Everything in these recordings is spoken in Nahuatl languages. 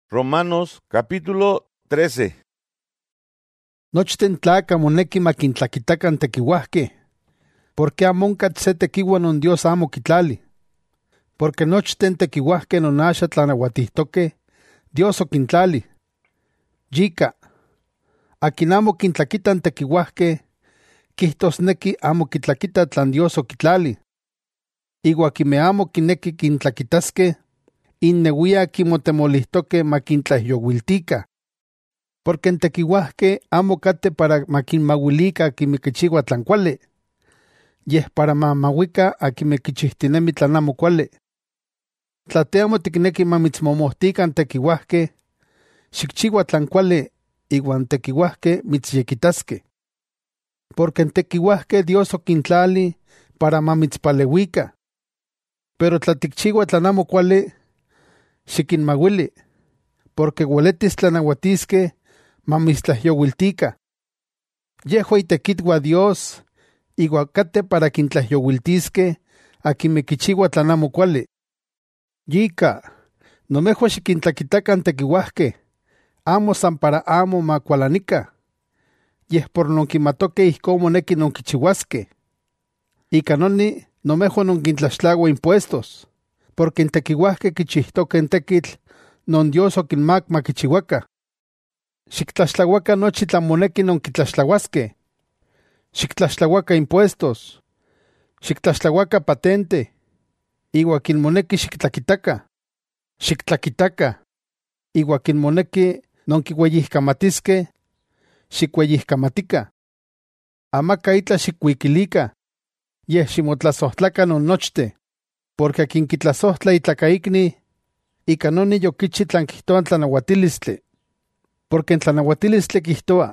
Romanos capítulo 13. Nochten tlacah moneki maquintlaquitacan tequiuahqueh, porque amo oncatl se tequiua non Dios amo quitlali. Porque nochten tequiuahqueh non axa tlanauatihtoqueh, Dios oquintlali. Yica, aquin amo quintlaquitan tequiuahqueh, quihtosnequi amo quitlaquita tlan Dios oquitlali. Iua quimeh amo quinequi quintlaquitasqueh, inneuia quimotemolihtoqueh maquintlahyowiltica. Porque en tequiuahqueh amo cate para maquinmauilica quimeh quichiua tlan cuali, yeh para mamauica a quimeh quichihtinemi tlan amo cuali. Tla te amo ticnequi mamitzmomohtican tequiuahqueh, xicchiua tlan cuali, iuan tequiuahqueh mitzyequitasqueh. Porque en tequiuahqueh Dios oquintlali para mamitzpaleuica. Pero tla ticchiua tlan amo cuali, xiquinmauili, porque ueletis tlanauatisqueh mamitztlahyowiltica. Yehua itequitua Dios, iua cate para quintlahyowiltisqueh a quimeh quichiua tlan amo cuali. Yica, nomehua xiquintlaquitacan tequiuahqueh, amo san para amo macualanica, yeh por nonquimatoqueh ijcon moneki nonquichiuasqueh. Ica noni, nomehua nonquintlaxtlaua impuestos, porque en tequiuahqueh quichihtoqueh tequitl non Dios oquinmac maquichiuaca. Xictlaxtlauaca nochi tlan moneki nonquitlaxtlauasqueh. Xictlaxtlauaca impuestos. Xictlaxtlauaca patente. Iua quin moneki xictlaquitaca. Xictlaquitaca. Iua quin moneki nonquiueyihcamatisqueh. Xicueyihcamatica. Amaca itla xichuiquilica. Yeh ximotlasohtlaca non nochteh. Porque quin quitlasohtla itlacaicni, ica noni yoquichi tlan quihtoa tlanauatilistli. Porque en tlanauatilistli quihtoa: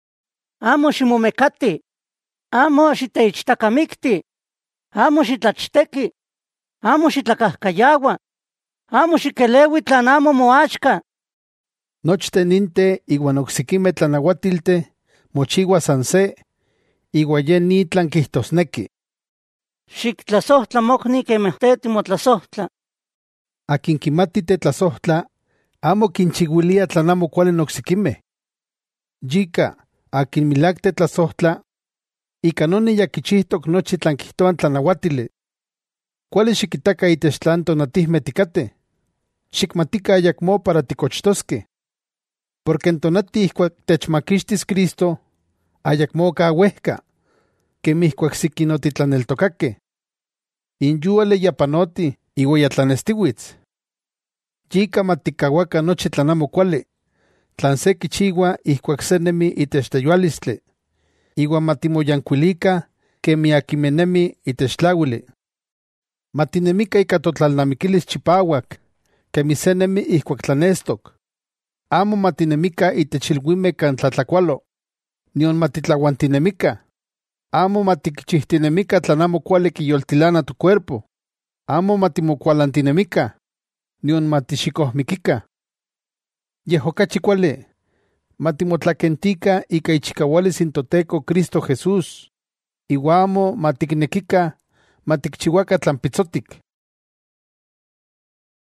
Amo ximomecati, amo xiteichtacamicti, amo xitlachteki, amo xitlacahcayaua, amo xiqueleui tlan amo moaxca. Nochten ninte iuan ocsiquimeh tlanauatilteh mochiua san se, iua ye ni tlan quihtosnequi. Xictlasohtla mocni quemeh te timotlasohtla. Aquin quimati tetlasohtla, amo quinchiuilia tlan amo cuali ocsiquimeh. Yica, aquin milac tetlasohtla, ica noni ya quichihtoc nochi tlan quihtoa tlanauatili. Cuali xiquitaca itech tlan tonatihmeh ticateh. Xicmatica ayacmo para ticochtosqueh. Porque en tonati ihcuac techmaquixtis Cristo, ayacmo ca uehca, quemih ihcuac siquin otitlaneltocaqueh. Inyuali ya panoti iua ya tlanestiuitz. Yica maticauaca nochi tlan amo cuali, tlan se quichiua ihcuac se nemi itech teyualistli, iua matimoyancuilica quemih aquimeh nemi itech tlauili. Matinemica ica totlalnamiquilis chipauac, quemih se nemi ihcuac tlanestok. Amo matinemica itech ilhuimeh can tlatlacualo, nion matitlauantinemica. Amo maticchihtinemica tlan amo cuali quiyoltilana tocuerpo. Amo matimocualantinemica, nion matixicohmiquica. Yeh ocachi cuali, matimotlaquentica ica ichicaualis in Toteco Cristo Jesús, iua amo maticnequica maticchiuaca tlan pitzotic.